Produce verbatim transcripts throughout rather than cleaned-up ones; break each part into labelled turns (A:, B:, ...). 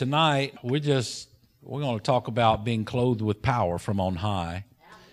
A: Tonight, we're just, we're going to talk about being clothed with power from on high.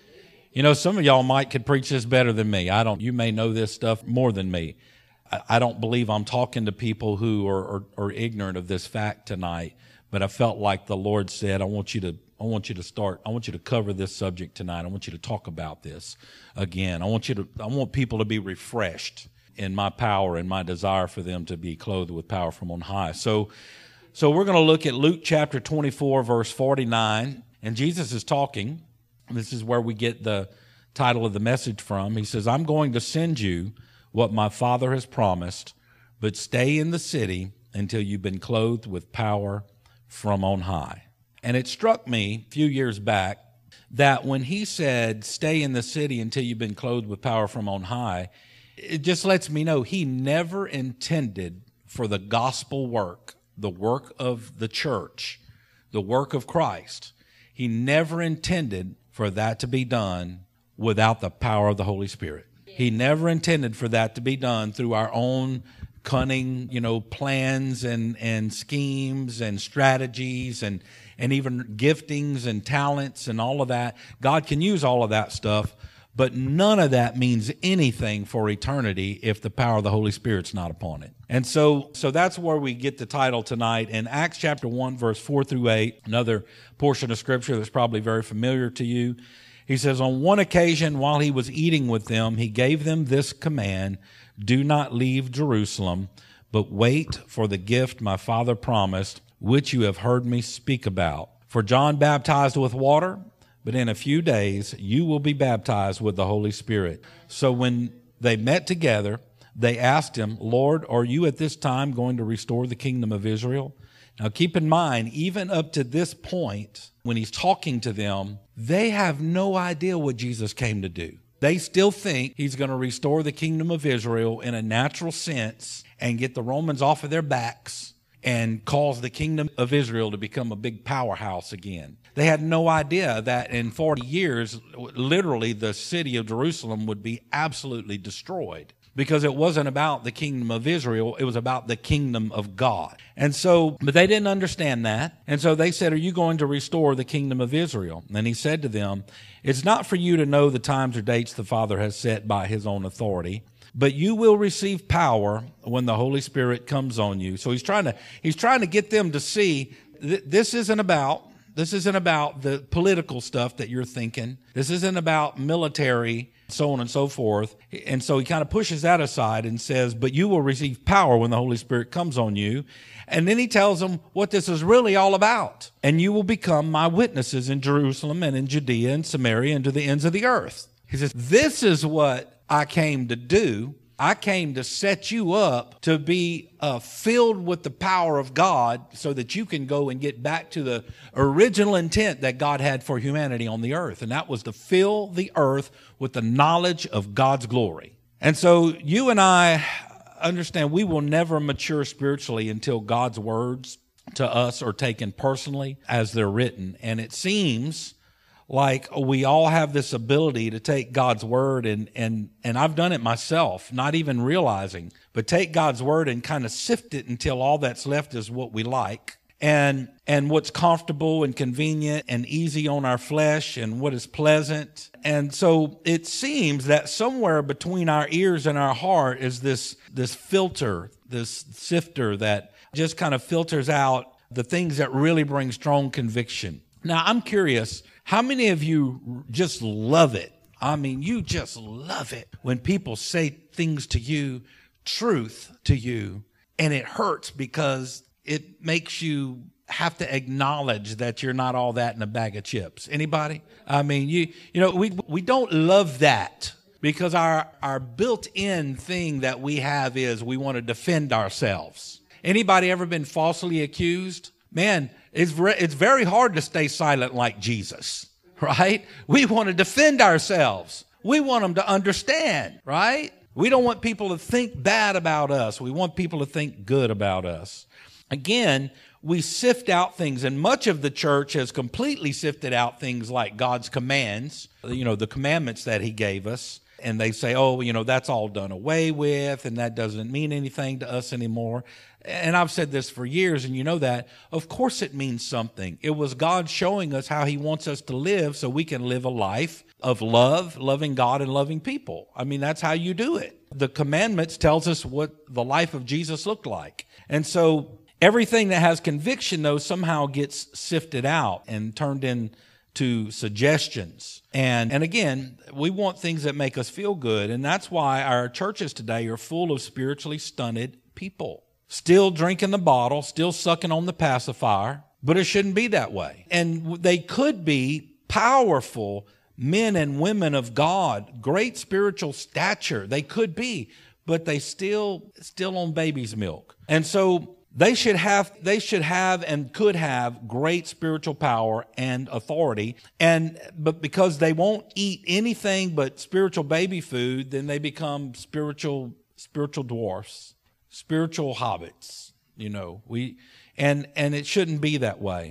A: You know, some of y'all might could preach this better than me. I don't, you may know this stuff more than me. I, I don't believe I'm talking to people who are, are, are ignorant of this fact tonight, but I felt like the Lord said, I want you to, I want you to start, I want you to cover this subject tonight. I want you to talk about this again. I want you to, I want people to be refreshed in my power and my desire for them to be clothed with power from on high. So, So we're going to look at Luke chapter twenty-four, verse forty-nine, and Jesus is talking. This is where we get the title of the message from. He says, I'm going to send you what my Father has promised, but stay in the city until you've been clothed with power from on high. And it struck me a few years back that when he said, stay in the city until you've been clothed with power from on high, it just lets me know he never intended for the gospel work, the work of the church, the work of Christ. He never intended for that to be done without the power of the Holy Spirit. He never intended for that to be done through our own cunning, you know, plans and, and schemes and strategies and, and even giftings and talents and all of that. God can use all of that stuff, but none of that means anything for eternity if the power of the Holy Spirit's not upon it. And so so that's where we get the title tonight. In Acts chapter one, verse four through eight, another portion of Scripture that's probably very familiar to you. He says, on one occasion while he was eating with them, he gave them this command, do not leave Jerusalem, but wait for the gift my Father promised, which you have heard me speak about. For John baptized with water, but in a few days you will be baptized with the Holy Spirit. So when they met together, they asked him, Lord, are you at this time going to restore the kingdom of Israel? Now keep in mind, even up to this point, when he's talking to them, they have no idea what Jesus came to do. They still think he's going to restore the kingdom of Israel in a natural sense and get the Romans off of their backs and cause the kingdom of Israel to become a big powerhouse again. They had no idea that in forty years, literally the city of Jerusalem would be absolutely destroyed because it wasn't about the kingdom of Israel. It was about the kingdom of God. And so, but they didn't understand that. And so they said, are you going to restore the kingdom of Israel? And he said to them, it's not for you to know the times or dates the Father has set by his own authority, but you will receive power when the Holy Spirit comes on you. So he's trying to, he's trying to get them to see th- this isn't about, this isn't about the political stuff that you're thinking. This isn't about military, so on and so forth. And so he kind of pushes that aside and says, but you will receive power when the Holy Spirit comes on you. And then he tells them what this is really all about. And you will become my witnesses in Jerusalem and in Judea and Samaria and to the ends of the earth. He says, this is what I came to do. I came to set you up to be uh, filled with the power of God so that you can go and get back to the original intent that God had for humanity on the earth. And that was to fill the earth with the knowledge of God's glory. And so you and I understand we will never mature spiritually until God's words to us are taken personally as they're written. And it seems like we all have this ability to take God's word and, and, and I've done it myself, not even realizing, but take God's word and kind of sift it until all that's left is what we like and, and what's comfortable and convenient and easy on our flesh and what is pleasant. And so it seems that somewhere between our ears and our heart is this, this filter, this sifter that just kind of filters out the things that really bring strong conviction. Now, I'm curious, how many of you just love it? I mean, you just love it when people say things to you, truth to you, and it hurts because it makes you have to acknowledge that you're not all that in a bag of chips. Anybody? I mean, you you know, we we don't love that because our our built-in thing that we have is we want to defend ourselves. Anybody ever been falsely accused? Man, it's re- it's very hard to stay silent like Jesus, right? We want to defend ourselves. We want them to understand, right? We don't want people to think bad about us. We want people to think good about us. Again, we sift out things, and much of the church has completely sifted out things like God's commands, you know, the commandments that he gave us. And they say, oh, you know, that's all done away with, and that doesn't mean anything to us anymore. And I've said this for years, and you know that. Of course it means something. It was God showing us how he wants us to live so we can live a life of love, loving God and loving people. I mean, that's how you do it. The commandments tells us what the life of Jesus looked like. And so everything that has conviction, though, somehow gets sifted out and turned into suggestions. And, and again, we want things that make us feel good. And that's why our churches today are full of spiritually stunted people. Still drinking the bottle, still sucking on the pacifier, but it shouldn't be that way. And they could be powerful men and women of God, great spiritual stature. They could be, but they still still on baby's milk. And so they should have they should have and could have great spiritual power and authority. And but because they won't eat anything but spiritual baby food, then they become spiritual spiritual dwarfs, spiritual hobbits. You know, we and and it shouldn't be that way.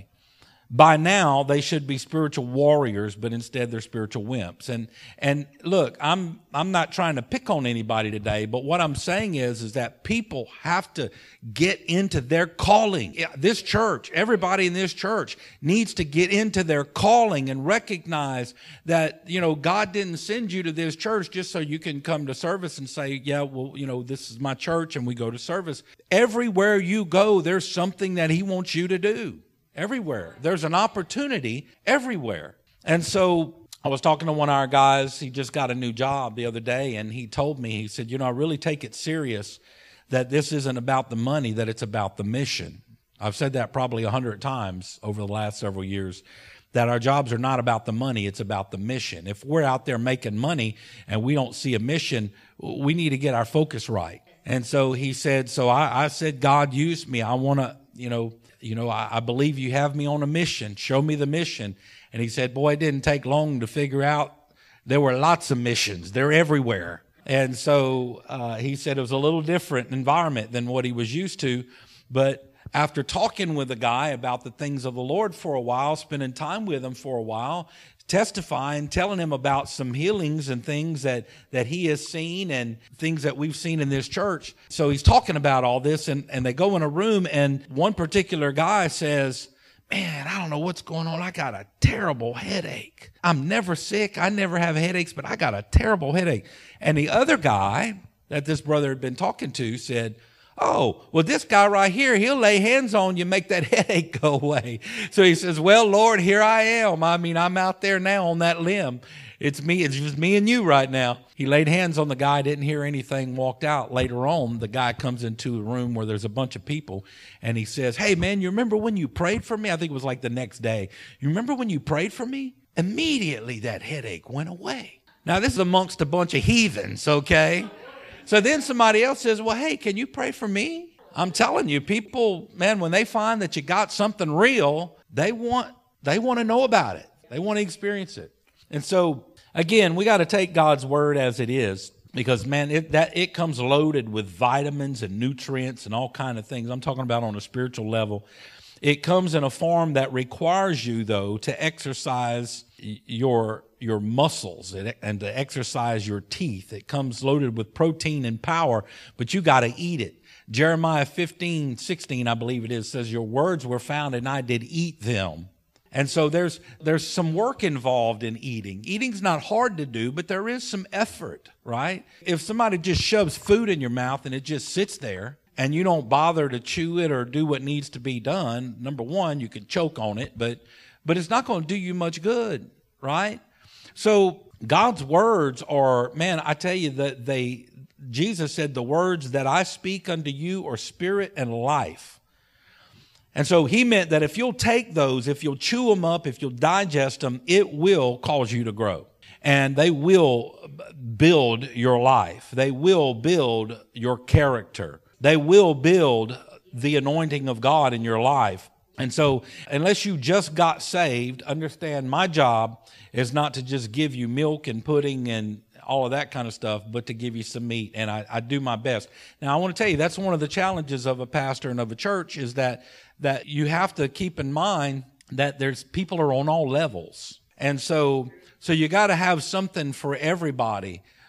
A: By now, they should be spiritual warriors, but instead they're spiritual wimps. And and look, I'm I'm not trying to pick on anybody today, but what I'm saying is, is that people have to get into their calling. This church, everybody in this church needs to get into their calling and recognize that, you know, God didn't send you to this church just so you can come to service and say, yeah, well, you know, this is my church and we go to service. Everywhere you go, there's something that he wants you to do. Everywhere. There's an opportunity everywhere. And so I was talking to one of our guys. He just got a new job the other day, and he told me, he said, you know, I really take it serious that this isn't about the money, that it's about the mission. I've said that probably a hundred times over the last several years, that our jobs are not about the money, it's about the mission. If we're out there making money and we don't see a mission, we need to get our focus right. And so he said, so I, I said, God used me. I want to, you know, You know, I, I believe you have me on a mission. Show me the mission. And he said, boy, it didn't take long to figure out there were lots of missions. They're everywhere. And so uh, he said it was a little different environment than what he was used to. But after talking with a guy about the things of the Lord for a while, spending time with him for a while, testifying, telling him about some healings and things that, that he has seen and things that we've seen in this church. So he's talking about all this, and, and they go in a room, and one particular guy says, man, I don't know what's going on. I got a terrible headache. I'm never sick. I never have headaches, but I got a terrible headache. And the other guy that this brother had been talking to said, oh, well, this guy right here, he'll lay hands on you, make that headache go away. So he says, well, Lord, here I am. I mean, I'm out there now on that limb. It's me. It's just me and you right now. He laid hands on the guy, didn't hear anything, walked out. Later on, the guy comes into a room where there's a bunch of people, and he says, hey, man, you remember when you prayed for me? I think it was like the next day. You remember when you prayed for me? Immediately that headache went away. Now, this is amongst a bunch of heathens, okay? So then somebody else says, well, hey, can you pray for me? I'm telling you, people, man, when they find that you got something real, they want they want to know about it. They want to experience it. And so, again, we got to take God's word as it is, because, man, it, that it comes loaded with vitamins and nutrients and all kind of things. I'm talking about on a spiritual level. It comes in a form that requires you, though, to exercise your your muscles and to exercise your teeth. It comes loaded with protein and power, but you got to eat it. Jeremiah fifteen sixteen, I believe it is, says, your words were found and I did eat them. And so there's there's some work involved in eating. Eating's not hard to do, but there is some effort, right? If somebody just shoves food in your mouth and it just sits there, and you don't bother to chew it or do what needs to be done, number one, you can choke on it, but but it's not going to do you much good, right? So God's words are, man, I tell you that they, Jesus said, the words that I speak unto you are spirit and life. And so he meant that if you'll take those, if you'll chew them up, if you'll digest them, it will cause you to grow. And they will build your life. They will build your character. They will build the anointing of God in your life. And so unless you just got saved, understand my job is not to just give you milk and pudding and all of that kind of stuff, but to give you some meat. And I, I do my best. Now, I want to tell you, that's one of the challenges of a pastor and of a church, is that that you have to keep in mind that there's people are on all levels. And so so you got to have something for everybody.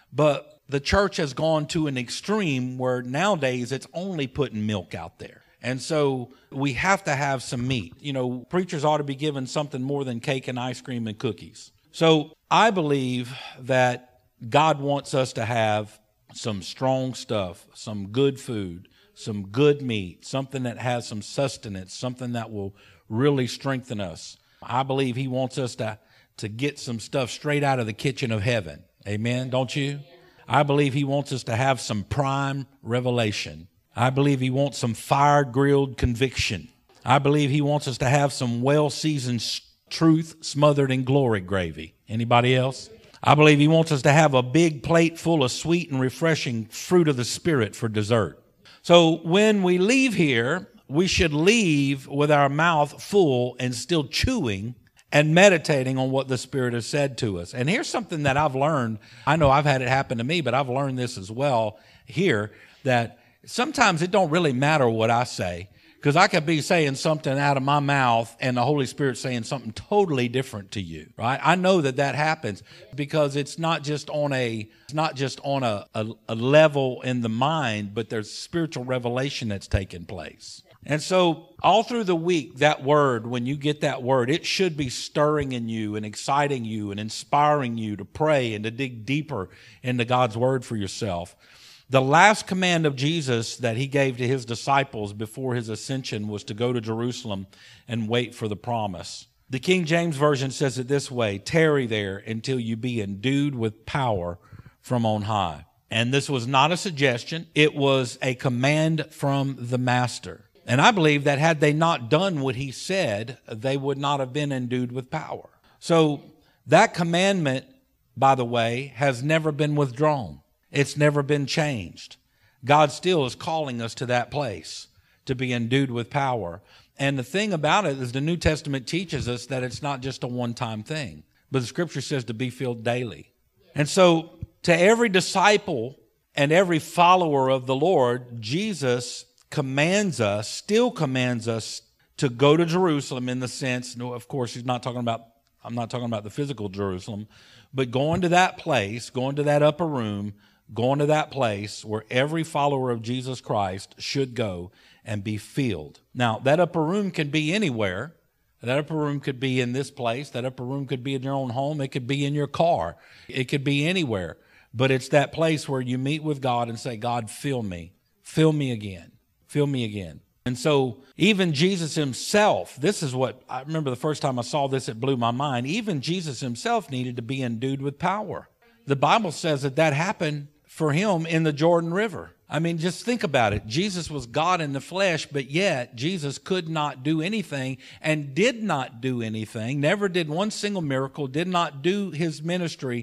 A: But the church has gone to an extreme where nowadays it's only putting milk out there. And so we have to have some meat. You know, preachers ought to be given something more than cake and ice cream and cookies. So I believe that God wants us to have some strong stuff, some good food, some good meat, something that has some sustenance, something that will really strengthen us. I believe he wants us to, to get some stuff straight out of the kitchen of heaven. Amen, don't you? I believe he wants us to have some prime revelation. I believe he wants some fire-grilled conviction. I believe he wants us to have some well-seasoned truth smothered in glory gravy. Anybody else? I believe he wants us to have a big plate full of sweet and refreshing fruit of the Spirit for dessert. So when we leave here, we should leave with our mouth full and still chewing and meditating on what the Spirit has said to us. And here's something that I've learned. I know I've had it happen to me, but I've learned this as well here, that sometimes it don't really matter what I say, because I could be saying something out of my mouth and the Holy Spirit saying something totally different to you, right? I know that that happens because it's not just on a, it's not just on a, a, a level in the mind, but there's spiritual revelation that's taking place. And so all through the week, that word, when you get that word, it should be stirring in you and exciting you and inspiring you to pray and to dig deeper into God's word for yourself. The last command of Jesus that he gave to his disciples before his ascension was to go to Jerusalem and wait for the promise. The King James Version says it this way: tarry there until you be endued with power from on high. And this was not a suggestion. It was a command from the Master. And I believe that had they not done what he said, they would not have been endued with power. So that commandment, by the way, has never been withdrawn. It's never been changed. God still is calling us to that place, to be endued with power. And the thing about it is the New Testament teaches us that it's not just a one-time thing, but the Scripture says to be filled daily. And so to every disciple and every follower of the Lord, Jesus commands us, still commands us to go to Jerusalem in the sense, no, of course, he's not talking about, I'm not talking about the physical Jerusalem, but going to that place, going to that upper room, going to that place where every follower of Jesus Christ should go and be filled. Now, that upper room can be anywhere. That upper room could be in this place. That upper room could be in your own home. It could be in your car. It could be anywhere. But it's that place where you meet with God and say, God, fill me. Fill me again. Fill me again. And so even Jesus himself, this is what, I remember the first time I saw this, it blew my mind. Even Jesus himself needed to be endued with power. The Bible says that that happened for him in the Jordan River. I mean, just think about it. Jesus was God in the flesh, but yet Jesus could not do anything and did not do anything, never did one single miracle, did not do his ministry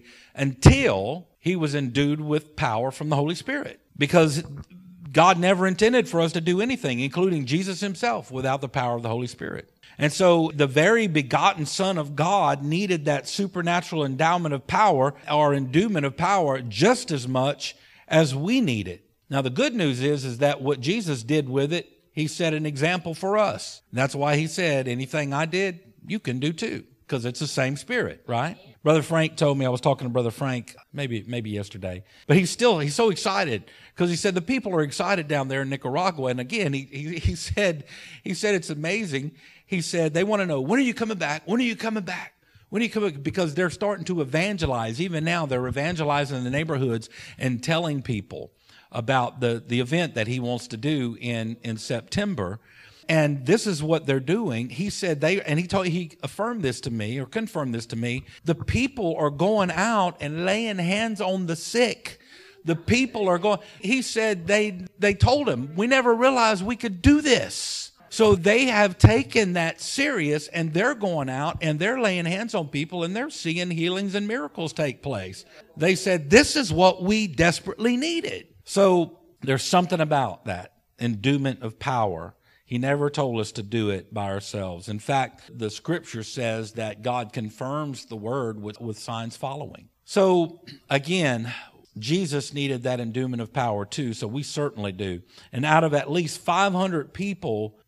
A: until he was endued with power from the Holy Spirit. Because God never intended for us to do anything, including Jesus himself, without the power of the Holy Spirit. And so the very begotten Son of God needed that supernatural endowment of power or endowment of power just as much as we need it. Now, the good news is, is that what Jesus did with it, he set an example for us. That's why he said, anything I did, you can do too, because it's the same Spirit, right? Brother Frank told me, I was talking to Brother Frank maybe maybe yesterday, but he's still, he's so excited because he said the people are excited down there in Nicaragua. And again, he, he, he said, he said it's amazing. He said, they want to know, when are you coming back? When are you coming back? When are you coming? Because they're starting to evangelize. Even now, they're evangelizing in the neighborhoods and telling people about the, the event that he wants to do in, in September. And this is what they're doing. He said they, and he told, he affirmed this to me or confirmed this to me. The people are going out and laying hands on the sick. The people are going, he said they, they told him, we never realized we could do this. So they have taken that serious and they're going out and they're laying hands on people and they're seeing healings and miracles take place. They said, this is what we desperately needed. So there's something about that endowment of power. He never told us to do it by ourselves. In fact, the scripture says that God confirms the word with, with signs following. So again, Jesus needed that endowment of power too, so we certainly do. And out of at least five hundred people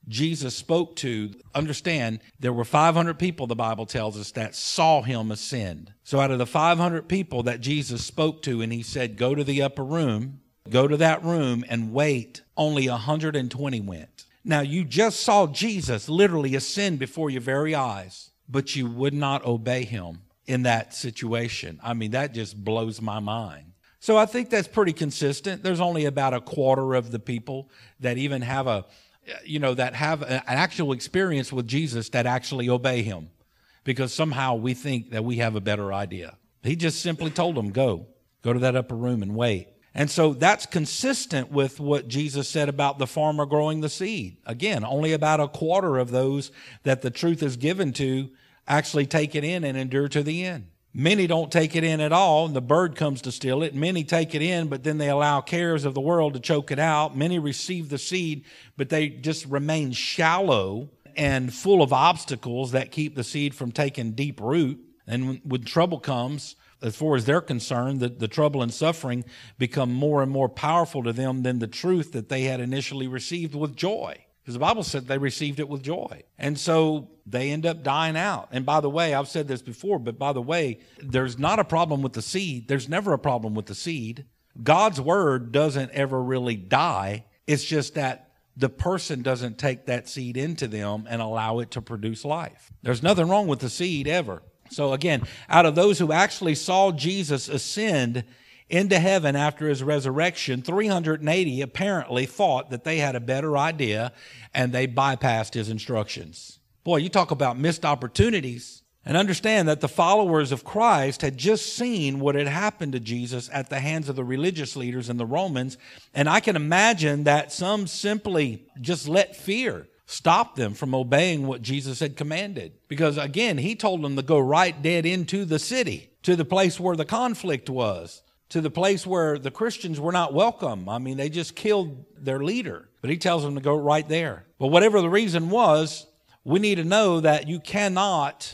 A: Jesus spoke to, understand, there were five hundred people, the Bible tells us, that saw him ascend. So out of the five hundred people that Jesus spoke to, and he said, go to the upper room, go to that room and wait, only one hundred twenty went. Now, you just saw Jesus literally ascend before your very eyes, but you would not obey him in that situation. I mean, that just blows my mind. So I think that's pretty consistent. There's only about a quarter of the people that even have a, you know, that have an actual experience with Jesus that actually obey him, because somehow we think that we have a better idea. He just simply told them, go, go to that upper room and wait. And so that's consistent with what Jesus said about the farmer growing the seed. Again, only about a quarter of those that the truth is given to actually take it in and endure to the end. Many don't take it in at all, and the bird comes to steal it. Many take it in, but then they allow cares of the world to choke it out. Many receive the seed, but they just remain shallow and full of obstacles that keep the seed from taking deep root. And when, when trouble comes, as far as they're concerned, the, the trouble and suffering become more and more powerful to them than the truth that they had initially received with joy. Because the Bible said they received it with joy. And so they end up dying out. And by the way, I've said this before, but by the way, there's not a problem with the seed. There's never a problem with the seed. God's word doesn't ever really die. It's just that the person doesn't take that seed into them and allow it to produce life. There's nothing wrong with the seed ever. So again, out of those who actually saw Jesus ascend into heaven after his resurrection, three hundred eighty apparently thought that they had a better idea and they bypassed his instructions. Boy, you talk about missed opportunities. And understand that the followers of Christ had just seen what had happened to Jesus at the hands of the religious leaders and the Romans. And I can imagine that some simply just let fear stop them from obeying what Jesus had commanded. Because again, he told them to go right dead into the city, to the place where the conflict was, to the place where the Christians were not welcome. I mean, they just killed their leader. But he tells them to go right there. But whatever the reason was, we need to know that you cannot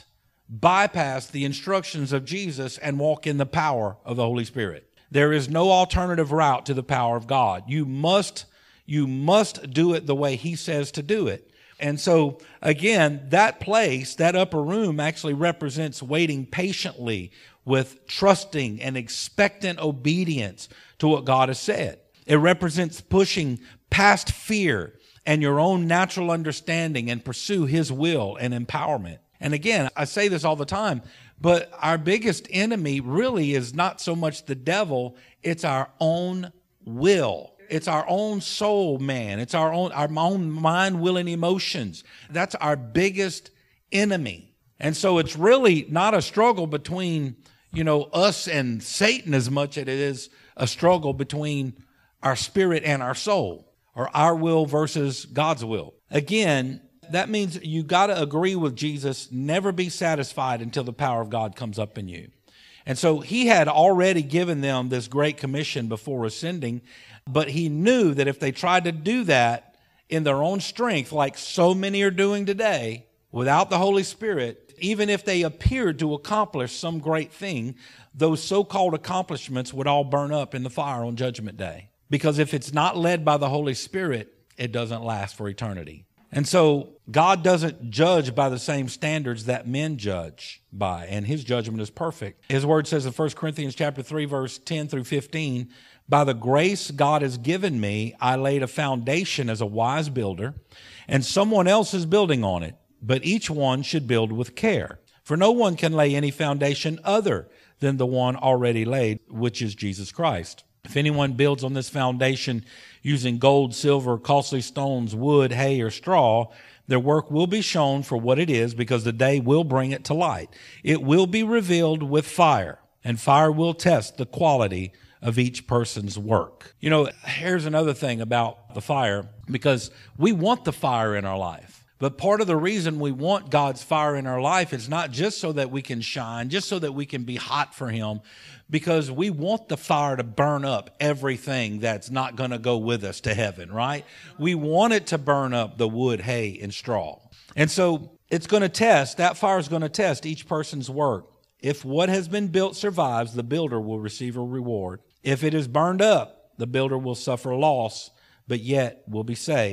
A: bypass the instructions of Jesus and walk in the power of the Holy Spirit. There is no alternative route to the power of God. You must You must do it the way he says to do it. And so, again, that place, that upper room actually represents waiting patiently with trusting and expectant obedience to what God has said. It represents pushing past fear and your own natural understanding and pursue his will and empowerment. And again, I say this all the time, but our biggest enemy really is not so much the devil, it's our own will. It's our own soul, man. It's our own, our own mind, will, and emotions. That's our biggest enemy. And so it's really not a struggle between, you know, us and Satan as much as it is a struggle between our spirit and our soul, or our will versus God's will. Again, that means you got to agree with Jesus, never be satisfied until the power of God comes up in you. And so he had already given them this great commission before ascending, but he knew that if they tried to do that in their own strength, like so many are doing today, without the Holy Spirit, even if they appeared to accomplish some great thing, those so-called accomplishments would all burn up in the fire on Judgment Day. Because if it's not led by the Holy Spirit, it doesn't last for eternity. And so God doesn't judge by the same standards that men judge by, and his judgment is perfect. His word says in First Corinthians chapter three, verse ten through fifteen, by the grace God has given me, I laid a foundation as a wise builder, and someone else is building on it, but each one should build with care. For no one can lay any foundation other than the one already laid, which is Jesus Christ. If anyone builds on this foundation using gold, silver, costly stones, wood, hay, or straw, their work will be shown for what it is, because the day will bring it to light. It will be revealed with fire, and fire will test the quality of each person's work. You know, here's another thing about the fire, because we want the fire in our life. But part of the reason we want God's fire in our life is not just so that we can shine, just so that we can be hot for him, because we want the fire to burn up everything that's not going to go with us to heaven, right? We want it to burn up the wood, hay, and straw. And so it's going to test, that fire is going to test each person's work. If what has been built survives, the builder will receive a reward. If it is burned up, the builder will suffer loss, but yet will be saved,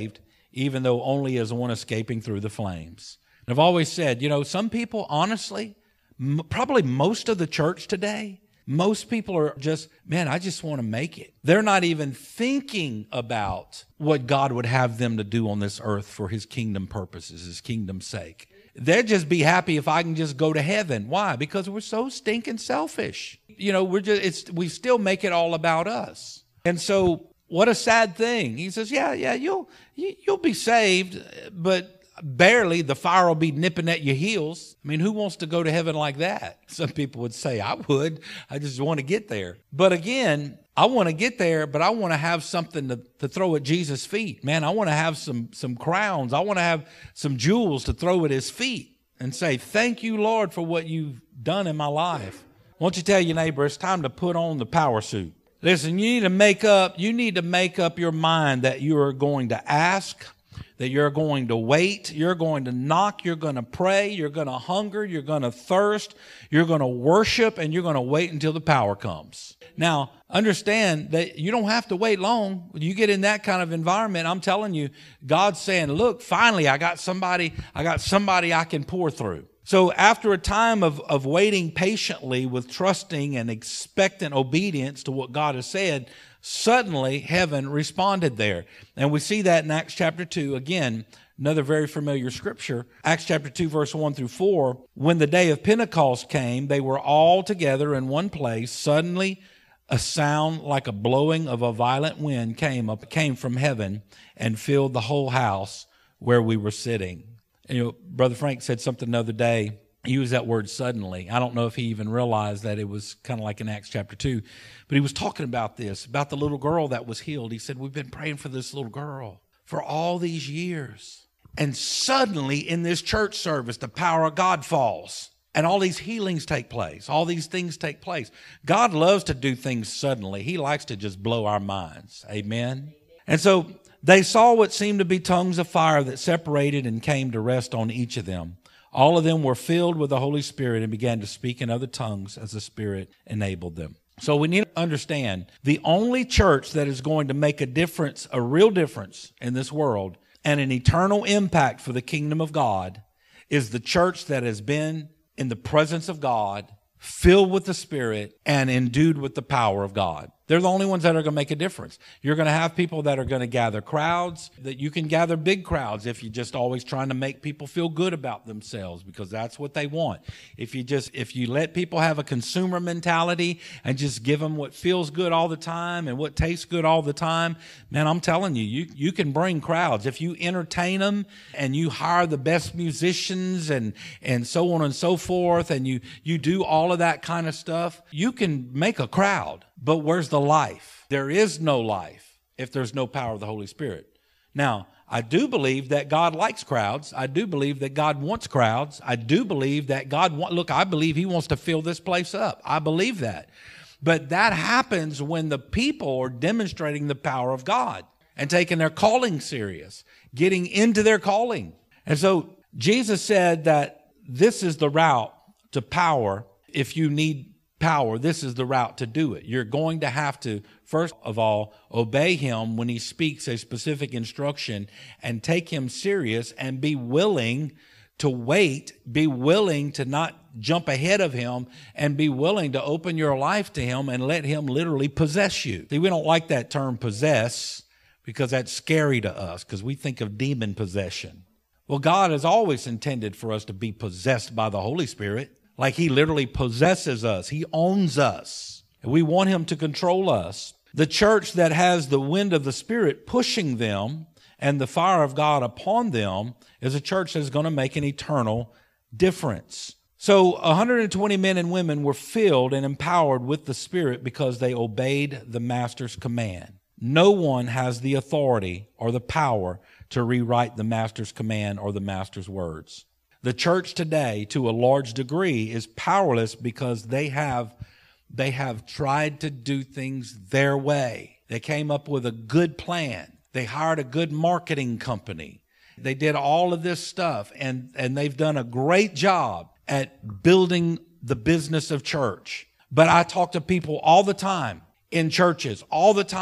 A: even though only as one escaping through the flames. And I've always said, you know, some people, honestly, m- probably most of the church today, most people are just, man, I just want to make it. They're not even thinking about what God would have them to do on this earth for his kingdom purposes, his kingdom's sake. They'd just be happy if I can just go to heaven. Why? Because we're so stinking selfish. You know, we're just, it's, we still make it all about us. And so what a sad thing. He says, yeah, yeah, you'll, you, you'll be saved, but barely. The fire will be nipping at your heels. I mean, who wants to go to heaven like that? Some people would say, I would. I just want to get there. But again, I want to get there, but I want to have something to, to throw at Jesus' feet. Man, I want to have some, some crowns. I want to have some jewels to throw at his feet and say, thank you, Lord, for what you've done in my life. Why don't you tell your neighbor, it's time to put on the power suit. Listen, you need to make up, you need to make up your mind that you are going to ask, that you're going to wait, you're going to knock, you're going to pray, you're going to hunger, you're going to thirst, you're going to worship, and you're going to wait until the power comes. Now, understand that you don't have to wait long. When you get in that kind of environment, I'm telling you, God's saying, look, finally, I got somebody, I got somebody I can pour through. So after a time of, of waiting patiently with trusting and expectant obedience to what God has said, suddenly heaven responded there. And we see that in Acts chapter two. Again, another very familiar scripture. Acts chapter two, verse one through four. When the day of Pentecost came, they were all together in one place. Suddenly a sound like a blowing of a violent wind came up, came from heaven and filled the whole house where we were sitting. And, you know, Brother Frank said something the other day. He used that word suddenly. I don't know if he even realized that it was kind of like in Acts chapter two. But he was talking about this, about the little girl that was healed. He said, we've been praying for this little girl for all these years. And suddenly in this church service, the power of God falls. And all these healings take place. All these things take place. God loves to do things suddenly. He likes to just blow our minds. Amen. And so they saw what seemed to be tongues of fire that separated and came to rest on each of them. All of them were filled with the Holy Spirit and began to speak in other tongues as the Spirit enabled them. So we need to understand the only church that is going to make a difference, a real difference in this world and an eternal impact for the kingdom of God is the church that has been in the presence of God, filled with the Spirit, and endued with the power of God. They're the only ones that are going to make a difference. You're going to have people that are going to gather crowds, that you can gather big crowds if you're just always trying to make people feel good about themselves, because that's what they want. If you just, if you let people have a consumer mentality and just give them what feels good all the time and what tastes good all the time, man, I'm telling you, you, you can bring crowds. If you entertain them and you hire the best musicians and, and so on and so forth, and you, you do all of that kind of stuff, you can make a crowd. But where's the life? There is no life if there's no power of the Holy Spirit. Now, I do believe that God likes crowds. I do believe that God wants crowds. I do believe that God want, look, I believe he wants to fill this place up. I believe that. But that happens when the people are demonstrating the power of God and taking their calling serious, getting into their calling. And so Jesus said that this is the route to power. If you need power, this is the route to do it. You're going to have to, first of all, obey him when he speaks a specific instruction and take him serious and be willing to wait, be willing to not jump ahead of him, and be willing to open your life to him and let him literally possess you. See, we don't like that term possess because that's scary to us because we think of demon possession. Well, God has always intended for us to be possessed by the Holy Spirit. Like he literally possesses us. He owns us. And we want him to control us. The church that has the wind of the Spirit pushing them and the fire of God upon them is a church that's going to make an eternal difference. So one hundred twenty men and women were filled and empowered with the Spirit because they obeyed the Master's command. No one has the authority or the power to rewrite the Master's command or the Master's words. The church today, to a large degree, is powerless because they have, they have tried to do things their way. They came up with a good plan. They hired a good marketing company. They did all of this stuff, and, and they've done a great job at building the business of church. But I talk to people all the time in churches, all the time.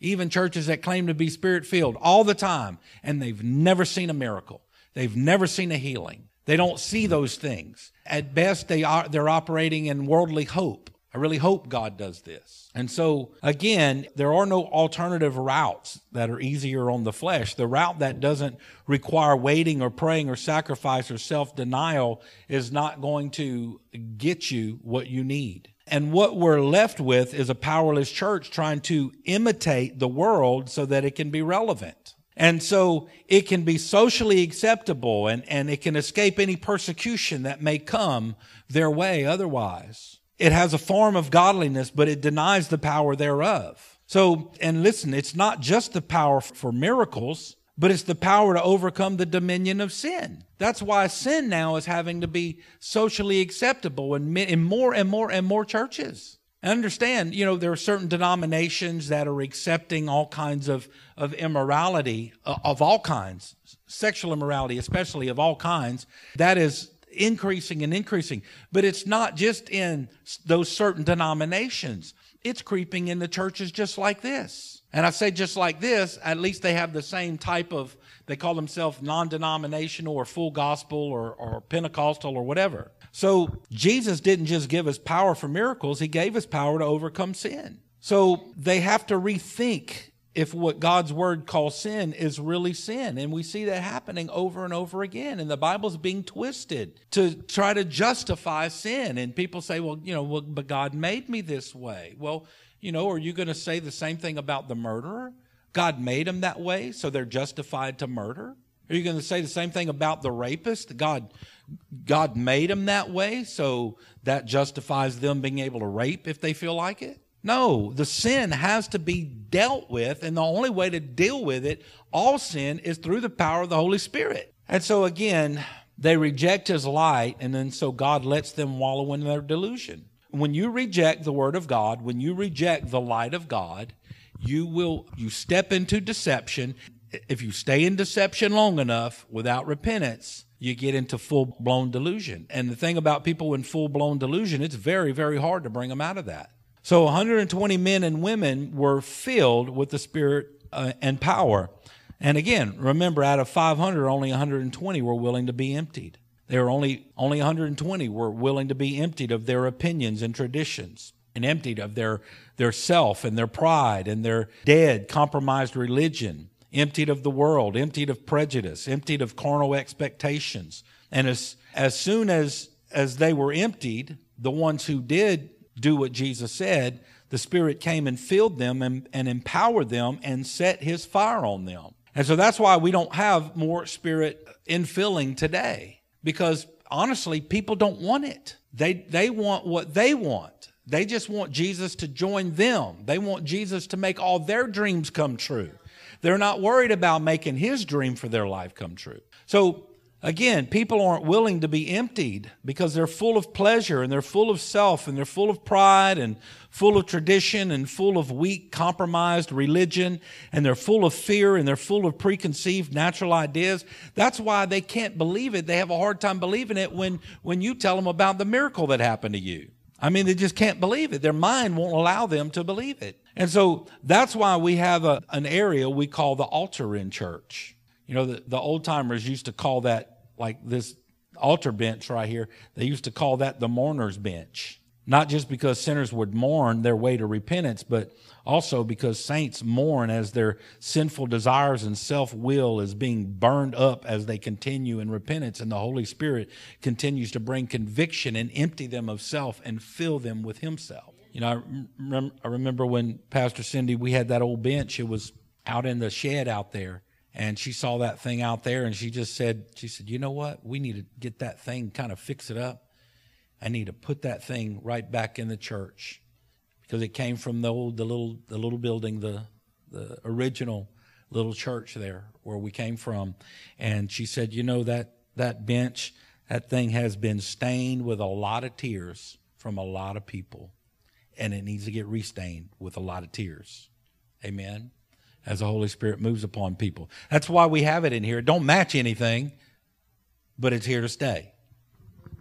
A: even churches that claim to be Spirit-filled all the time, and they've never seen a miracle. They've never seen a healing. They don't see those things. At best, they are, they're operating in worldly hope. I really hope God does this. And so, again, there are no alternative routes that are easier on the flesh. The route that doesn't require waiting or praying or sacrifice or self-denial is not going to get you what you need. And what we're left with is a powerless church trying to imitate the world so that it can be relevant. And so it can be socially acceptable, and, and it can escape any persecution that may come their way otherwise. It has a form of godliness, but it denies the power thereof. So, and listen, it's not just the power for miracles, but it's the power to overcome the dominion of sin. That's why sin now is having to be socially acceptable in, in more and more and more churches. And understand, you know, there are certain denominations that are accepting all kinds of, of immorality, uh, of all kinds, sexual immorality especially of all kinds. That is increasing and increasing. But it's not just in those certain denominations. It's creeping into churches just like this. And I say just like this, at least they have the same type of, they call themselves non-denominational or full gospel or, or Pentecostal or whatever. So Jesus didn't just give us power for miracles. He gave us power to overcome sin. So they have to rethink if what God's word calls sin is really sin. And we see that happening over and over again. And the Bible's being twisted to try to justify sin. And people say, well, you know, well, but God made me this way. Well, you know, are you going to say the same thing about the murderer? God made them that way, so they're justified to murder? Are you going to say the same thing about the rapist? God, God made them that way, so that justifies them being able to rape if they feel like it? No, the sin has to be dealt with, and the only way to deal with it, all sin, is through the power of the Holy Spirit. And so again, they reject His light, and then so God lets them wallow in their delusion. When you reject the Word of God, when you reject the light of God, you will, you step into deception. If you stay in deception long enough without repentance, you get into full-blown delusion. And the thing about people in full-blown delusion, it's very, very hard to bring them out of that. So one hundred twenty men and women were filled with the Spirit uh, and power. And again, remember, out of five hundred, only one hundred twenty were willing to be emptied. There were only, only one hundred twenty were willing to be emptied of their opinions and traditions, and emptied of their, their self and their pride and their dead, compromised religion, emptied of the world, emptied of prejudice, emptied of carnal expectations. And as, as soon as, as they were emptied, the ones who did do what Jesus said, the Spirit came and filled them and, and empowered them and set His fire on them. And so that's why we don't have more Spirit infilling today. Because honestly, people don't want it. They, they want what they want. They just want Jesus to join them. They want Jesus to make all their dreams come true. They're not worried about making His dream for their life come true. So again, people aren't willing to be emptied because they're full of pleasure and they're full of self and they're full of pride and full of tradition and full of weak, compromised religion, and they're full of fear and they're full of preconceived natural ideas. That's why they can't believe it. They have a hard time believing it when, when you tell them about the miracle that happened to you. I mean, they just can't believe it. Their mind won't allow them to believe it. And so that's why we have a, an area we call the altar in church. You know, the, the old timers used to call that, like this altar bench right here, they used to call that the mourner's bench. Not just because sinners would mourn their way to repentance, but also because saints mourn as their sinful desires and self-will is being burned up as they continue in repentance, and the Holy Spirit continues to bring conviction and empty them of self and fill them with Himself. You know, I, rem- I remember when Pastor Cindy, we had that old bench, it was out in the shed out there. And she saw that thing out there and she just said, she said, you know what? We need to get that thing, kind of fix it up. I need to put that thing right back in the church because it came from the old, the little, the little building, the, the original little church there where we came from. And she said, you know, that, that bench, that thing has been stained with a lot of tears from a lot of people. And it needs to get restained with a lot of tears. Amen. As the Holy Spirit moves upon people. That's why we have it in here. It don't match anything, but it's here to stay.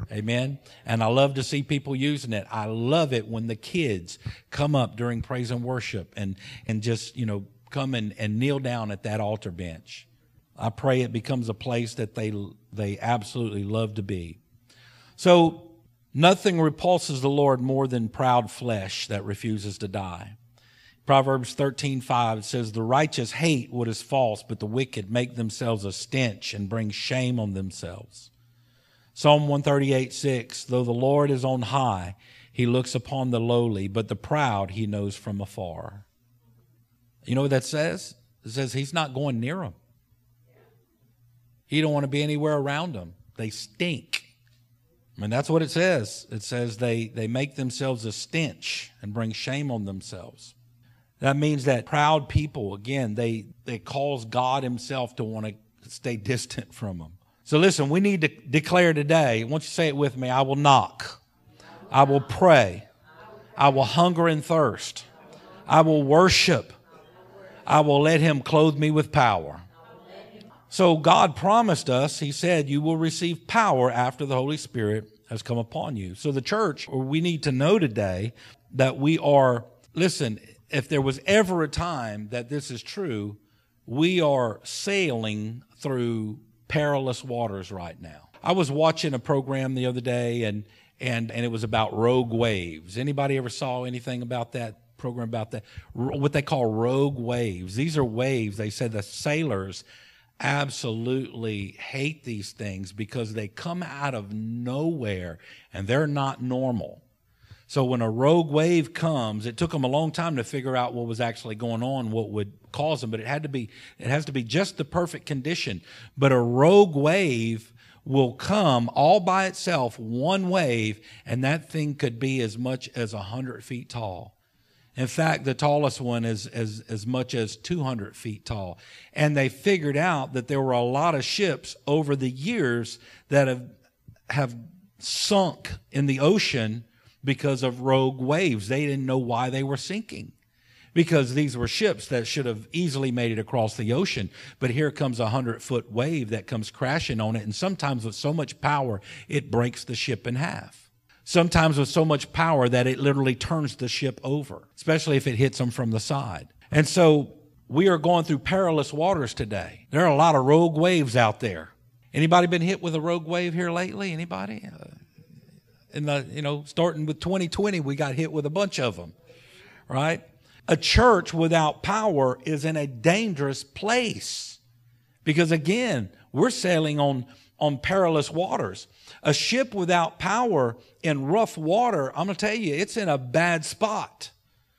A: Amen. And I love to see people using it. I love it when the kids come up during praise and worship and, and just, you know, come and, and kneel down at that altar bench. I pray it becomes a place that they, they absolutely love to be. So nothing repulses the Lord more than proud flesh that refuses to die. Proverbs thirteen five says, the righteous hate what is false, but the wicked make themselves a stench and bring shame on themselves. Psalm one thirty-eight six, though the Lord is on high, he looks upon the lowly, but the proud he knows from afar. You know what that says? It says he's not going near them. He don't want to be anywhere around them. They stink. I mean, that's what it says. It says they, they make themselves a stench and bring shame on themselves. That means that proud people, again, they, they cause God himself to want to stay distant from them. So listen, we need to declare today, won't you say it with me? I will knock. I will pray. I will hunger and thirst. I will worship. I will let him clothe me with power. So God promised us, he said, you will receive power after the Holy Spirit has come upon you. So the church, we need to know today that we are, listen, if there was ever a time that this is true, we are sailing through perilous waters right now. I was watching a program the other day, and and and it was about rogue waves. Anybody ever saw anything about that program, about that? What they call rogue waves. These are waves. They said the sailors absolutely hate these things because they come out of nowhere and they're not normal. So when a rogue wave comes, it took them a long time to figure out what was actually going on, what would cause them, but it had to be, it has to be just the perfect condition. But a rogue wave will come all by itself, one wave, and that thing could be as much as a hundred feet tall. In fact, the tallest one is as, as much as two hundred feet tall. And they figured out that there were a lot of ships over the years that have, have sunk in the ocean because of rogue waves. They didn't know why they were sinking, because these were ships that should have easily made it across the ocean. But here comes a hundred-foot wave that comes crashing on it, and sometimes with so much power, it breaks the ship in half. Sometimes with so much power that it literally turns the ship over, especially if it hits them from the side. And so we are going through perilous waters today. There are a lot of rogue waves out there. Anybody been hit with a rogue wave here lately? Anybody? Uh, In the, you know, starting with twenty twenty, we got hit with a bunch of them, right? A church without power is in a dangerous place because, again, we're sailing on, on perilous waters. A ship without power in rough water, I'm going to tell you, it's in a bad spot.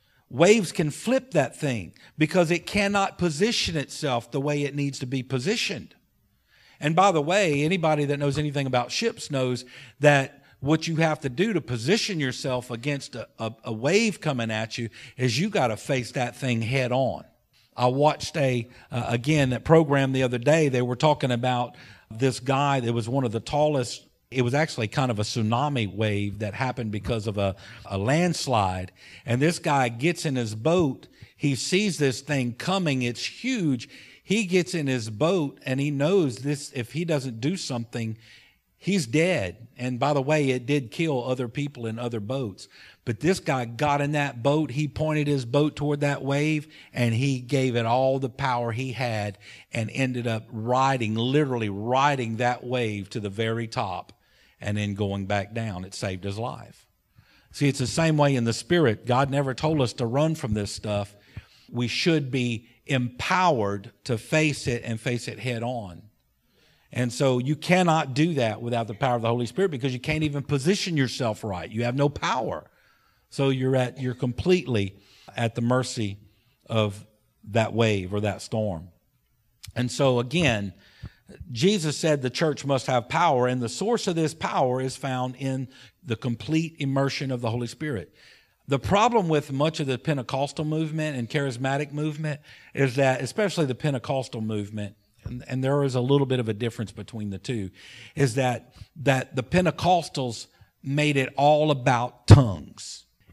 A: Waves can flip that thing because it cannot position itself the way it needs to be positioned. And by the way, anybody that knows anything about ships knows that what you have to do to position yourself against a, a, a wave coming at you is you got to face that thing head on. I watched a, uh, again, that program the other day. They were talking about this guy that was one of the tallest. It was actually kind of a tsunami wave that happened because of a, a landslide. And this guy gets in his boat. He sees this thing coming. It's huge. He gets in his boat and he knows this, if he doesn't do something, he's dead. And by the way, it did kill other people in other boats. But this guy got in that boat. He pointed his boat toward that wave and he gave it all the power he had and ended up riding, literally riding that wave to the very top and then going back down. It saved his life. See, it's the same way in the spirit. God never told us to run from this stuff. We should be empowered to face it and face it head on. And so you cannot do that without the power of the Holy Spirit because you can't even position yourself right. You have no power. So you're at, you're completely at the mercy of that wave or that storm. And so again, Jesus said the church must have power, and the source of this power is found in the complete immersion of the Holy Spirit. The problem with much of the Pentecostal movement and charismatic movement is that, especially the Pentecostal movement, And, and there is a little bit of a difference between the two, is that that the Pentecostals made it all about tongues.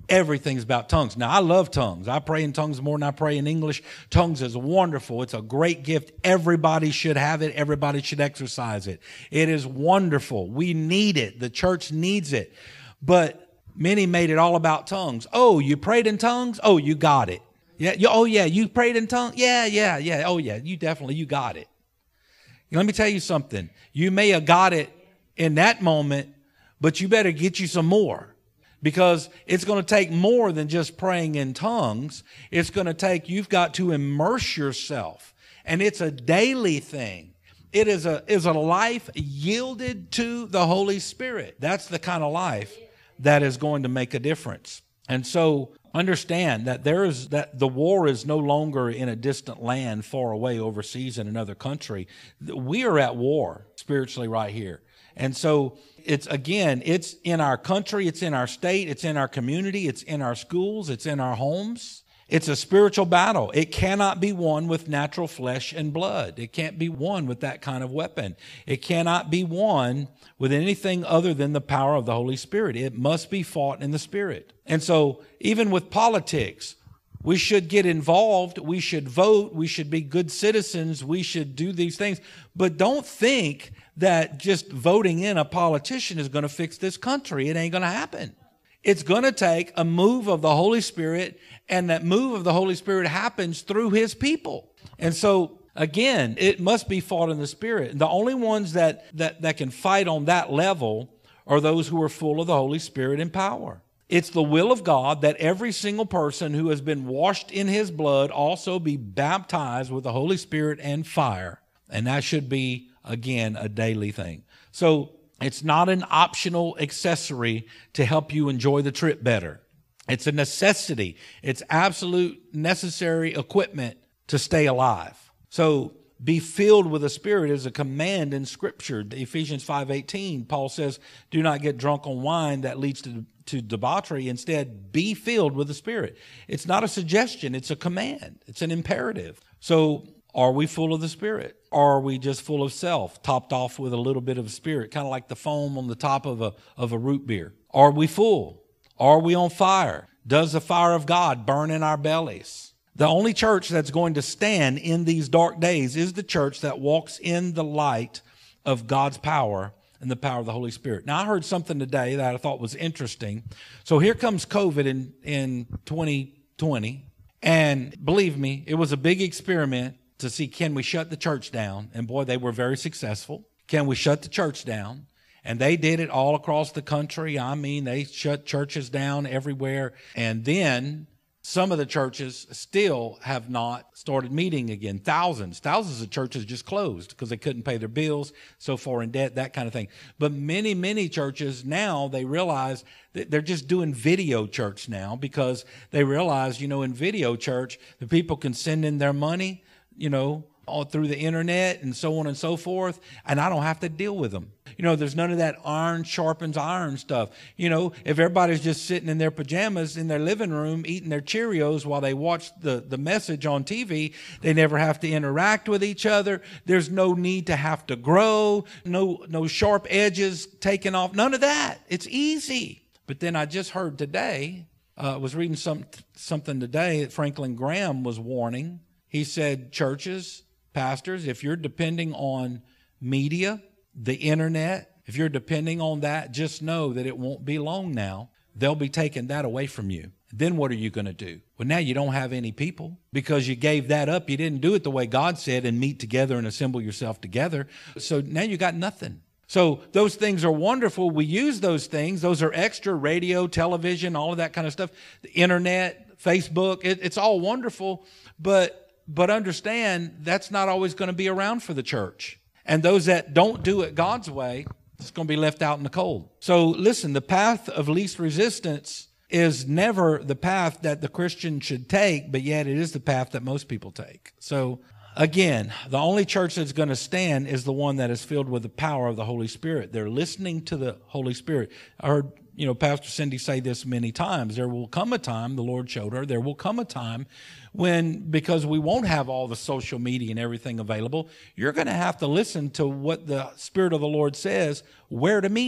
A: Everything's about tongues. Now, I love tongues. I pray in tongues more than I pray in English. Tongues is wonderful. It's a great gift. Everybody should have it. Everybody should exercise it. It is wonderful. We need it. The church needs it. But many made it all about tongues. Oh, you prayed in tongues? Oh, you got it. Yeah. You, oh, yeah. You prayed in tongues? Yeah, yeah, yeah. Oh, yeah. You definitely, you got it. Let me tell you something. You may have got it in that moment, but you better get you some more. Because it's going to take more than just praying in tongues. It's going to take, you've got to immerse yourself. And it's a daily thing. It is a, is a life yielded to the Holy Spirit. That's the kind of life that is going to make a difference. And so understand that there is, that the war is no longer in a distant land far away overseas in another country. We are at war spiritually right here. And so it's, again, it's in our country, it's in our state, it's in our community, it's in our schools, it's in our homes. It's a spiritual battle. It cannot be won with natural flesh and blood. It can't be won with that kind of weapon. It cannot be won with anything other than the power of the Holy Spirit. It must be fought in the Spirit. And so even with politics, we should get involved. We should vote. We should be good citizens. We should do these things. But don't think that just voting in a politician is going to fix this country. It ain't going to happen. It's going to take a move of the Holy Spirit, and that move of the Holy Spirit happens through His people. And so, again, it must be fought in the Spirit. The only ones that, that, that can fight on that level are those who are full of the Holy Spirit and power. It's the will of God that every single person who has been washed in His blood also be baptized with the Holy Spirit and fire. And that should be, again, a daily thing. So it's not an optional accessory to help you enjoy the trip better. It's a necessity. It's absolute necessary equipment to stay alive. So be filled with the Spirit is a command in Scripture. Ephesians five eighteen, Paul says, do not get drunk on wine that leads to, to debauchery. Instead, be filled with the Spirit. It's not a suggestion. It's a command. It's an imperative. So are we full of the Spirit? Or are we just full of self, topped off with a little bit of Spirit, kind of like the foam on the top of a, of a root beer? Are we full? Are we on fire? Does the fire of God burn in our bellies? The only church that's going to stand in these dark days is the church that walks in the light of God's power and the power of the Holy Spirit. Now, I heard something today that I thought was interesting. So here comes COVID in, in twenty twenty. And believe me, it was a big experiment to see, can we shut the church down? And boy, they were very successful. Can we shut the church down? And they did it all across the country. I mean, they shut churches down everywhere. And then some of the churches still have not started meeting again. Thousands, thousands of churches just closed because they couldn't pay their bills, so far in debt, that kind of thing. But many, many churches now, they realize that they're just doing video church now because they realize, you know, in video church, the people can send in their money, you know, all through the internet and so on and so forth, and I don't have to deal with them. You know, there's none of that iron sharpens iron stuff. You know, if everybody's just sitting in their pajamas in their living room eating their Cheerios while they watch the, the message on T V, they never have to interact with each other. There's no need to have to grow, no, no sharp edges taken off, none of that. It's easy. But then I just heard today, I uh, was reading some, something today that Franklin Graham was warning. He said, churches, pastors, if you're depending on media, the internet, if you're depending on that, just know that it won't be long now. They'll be taking that away from you. Then what are you going to do? Well, now you don't have any people because you gave that up. You didn't do it the way God said and meet together and assemble yourself together. So now you got nothing. So those things are wonderful. We use those things. Those are extra: radio, television, all of that kind of stuff. The internet, Facebook, it, it's all wonderful. But But understand, that's not always going to be around for the church. And those that don't do it God's way, it's going to be left out in the cold. So listen, the path of least resistance is never the path that the Christian should take, but yet it is the path that most people take. So again, the only church that's going to stand is the one that is filled with the power of the Holy Spirit. They're listening to the Holy Spirit. I heard, you know, Pastor Cindy say this many times. There will come a time, the Lord showed her, there will come a time when, because we won't have all the social media and everything available, you're going to have to listen to what the Spirit of the Lord says, where to meet.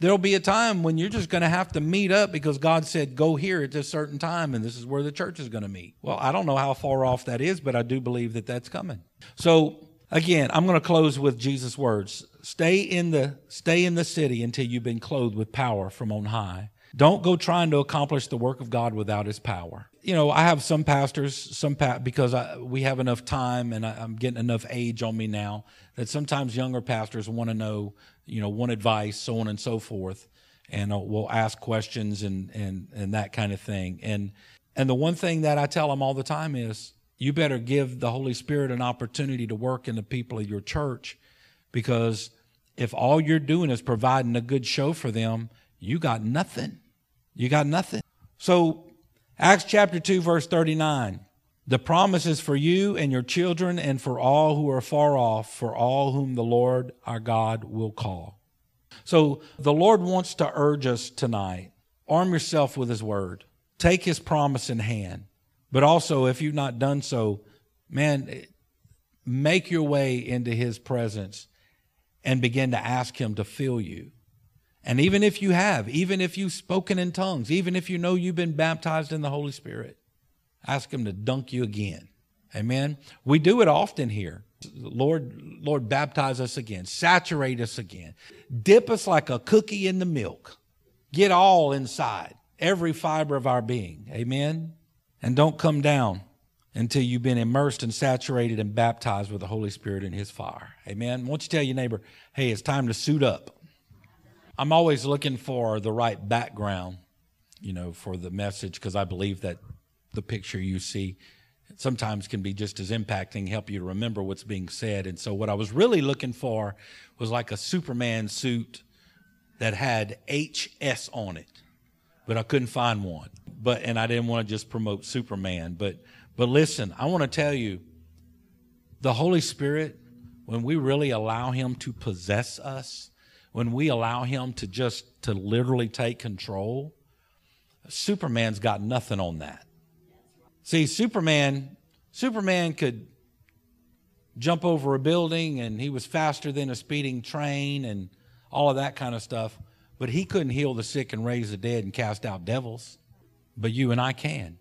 A: There'll be a time when you're just going to have to meet up because God said, go here at this certain time, and this is where the church is going to meet. Well, I don't know how far off that is, but I do believe that that's coming. So, again, I'm going to close with Jesus' words. Stay in the, stay in the city until you've been clothed with power from on high. Don't go trying to accomplish the work of God without his power. You know, I have some pastors, some pa- because I, we have enough time and I, I'm getting enough age on me now that sometimes younger pastors want to know, you know, want advice, so on and so forth, and uh, will ask questions and, and, and that kind of thing. And, and the one thing that I tell them all the time is, you better give the Holy Spirit an opportunity to work in the people of your church, because if all you're doing is providing a good show for them, you got nothing. You got nothing. So Acts chapter two, verse thirty-nine, the promise is for you and your children and for all who are far off, for all whom the Lord our God will call. So the Lord wants to urge us tonight, arm yourself with his word. Take his promise in hand. But also, if you've not done so, man, make your way into his presence and begin to ask him to fill you. And even if you have, even if you've spoken in tongues, even if you know you've been baptized in the Holy Spirit, ask him to dunk you again. Amen. We do it often here. Lord, Lord, baptize us again. Saturate us again. Dip us like a cookie in the milk. Get all inside, every fiber of our being. Amen. And don't come down until you've been immersed and saturated and baptized with the Holy Spirit and his fire. Amen. Why don't you tell your neighbor, hey, it's time to suit up. I'm always looking for the right background, you know, for the message, because I believe that the picture you see sometimes can be just as impacting, help you to remember what's being said. And so what I was really looking for was like a Superman suit that had H S on it, but I couldn't find one. But and I didn't want to just promote Superman. But but listen, I want to tell you, the Holy Spirit, when we really allow him to possess us, when we allow him to just to literally take control, Superman's got nothing on that. See, Superman, Superman could jump over a building, and he was faster than a speeding train and all of that kind of stuff, but he couldn't heal the sick and raise the dead and cast out devils. But you and I can.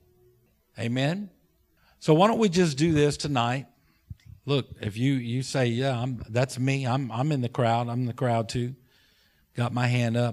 A: Amen? So why don't we just do this tonight? Look, if you, you say, yeah, I'm, that's me. I'm, I'm in the crowd. I'm in the crowd too. Got my hand up.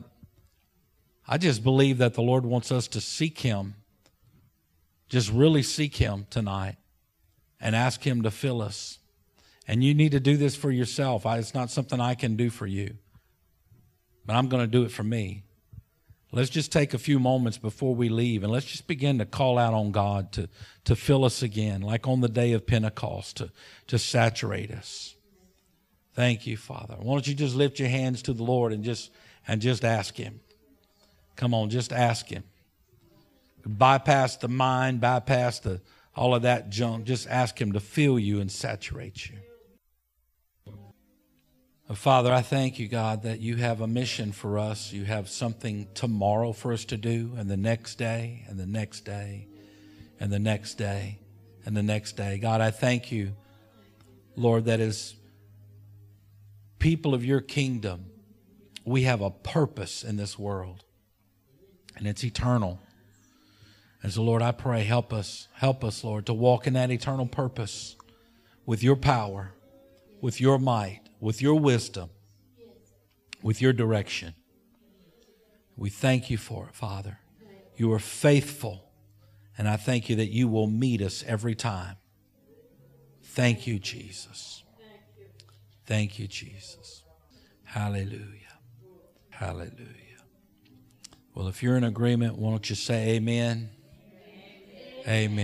A: I just believe that the Lord wants us to seek him. Just really seek him tonight and ask him to fill us. And you need to do this for yourself. I, it's not something I can do for you, but I'm going to do it for me. Let's just take a few moments before we leave, and let's just begin to call out on God to, to fill us again, like on the day of Pentecost, to, to saturate us. Thank you, Father. Why don't you just lift your hands to the Lord and just and just ask him. Come on, just ask him. Bypass the mind, bypass the all of that junk. Just ask him to fill you and saturate you. Father, I thank you, God, that you have a mission for us. You have something tomorrow for us to do, and the next day, and the next day, and the next day, and the next day. God, I thank you, Lord, that as people of your kingdom, we have a purpose in this world, and it's eternal. And so, Lord, I pray, help us, help us, Lord, to walk in that eternal purpose with your power, with your might, with your wisdom, with your direction. We thank you for it, Father. You are faithful, and I thank you that you will meet us every time. Thank you, Jesus. Thank you, Jesus. Hallelujah. Hallelujah. Well, if you're in agreement, why don't you say amen? Amen. Amen.